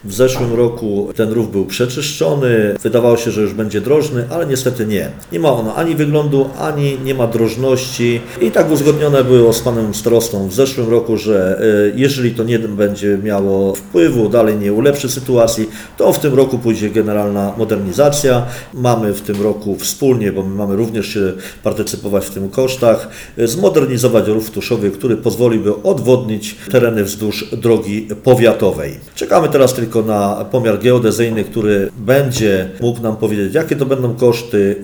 W zeszłym roku ten rów był przeczyszczony, wydawało się, że już będzie drożny, ale niestety nie. Nie ma ono ani wyglądu, ani nie ma drożności i tak uzgodnione było z panem starostą w zeszłym roku, że jeżeli to nie będzie miało wpływu, dalej nie ulepszy sytuacji, to w tym roku pójdzie generalna modernizacja. Mamy w tym roku wspólnie, bo my mamy również się partycypować w tym kosztach, zmodernizować rów tuszowy, który pozwoliłby odwodnić tereny wzdłuż drogi powiatowej. Czekamy teraz tylko na pomiar geodezyjny, który będzie mógł nam powiedzieć, jakie to będą koszty,